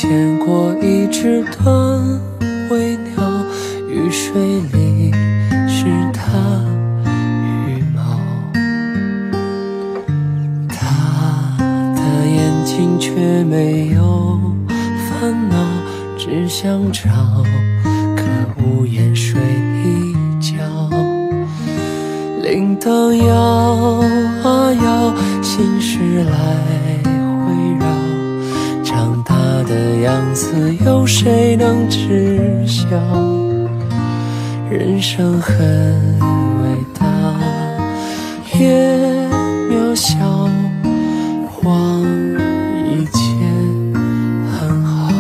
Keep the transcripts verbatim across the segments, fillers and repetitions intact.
见过一只短尾鸟，雨水里是它羽毛，它的眼睛却没有烦恼，只想找个屋檐睡一觉。铃铛摇啊摇，心事来回绕，长大的样子有谁能知晓？人生很伟大，也渺小，忘以前很好。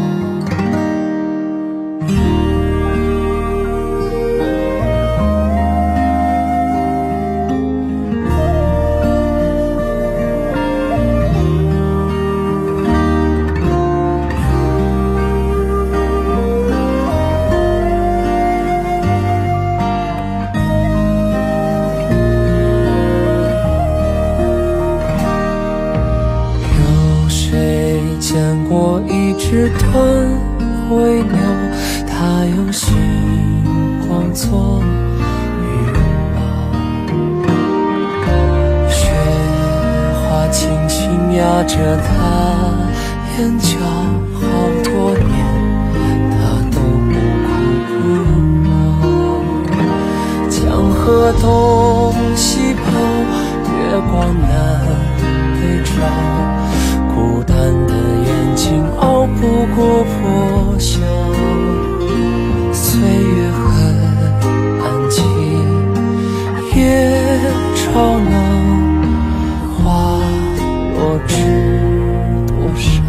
见过一只短尾鸟，它用星光做羽毛，雪花轻轻压着它眼角，好多年它都不哭不闹。江河东西跑，月光南北照，孤单的眼睛熬不过破晓。岁月很安静，夜吵闹，花落知多少。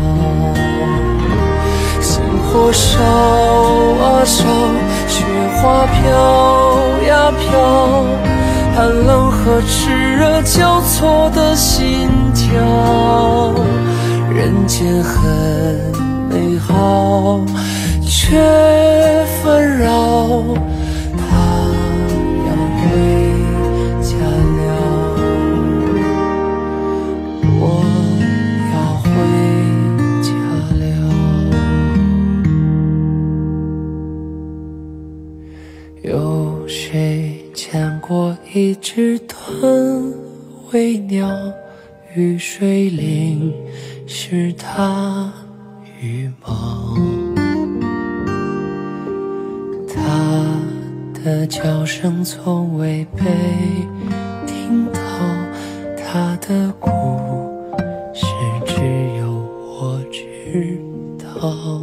星火烧啊烧，雪花飘呀飘，寒冷和炽热交错的心跳。人间很美好，却纷扰，他要回家了，我要回家了。有谁见过一只短尾鸟，雨水淋湿它羽毛，它的叫声从未被听到，它的故事只有我知道。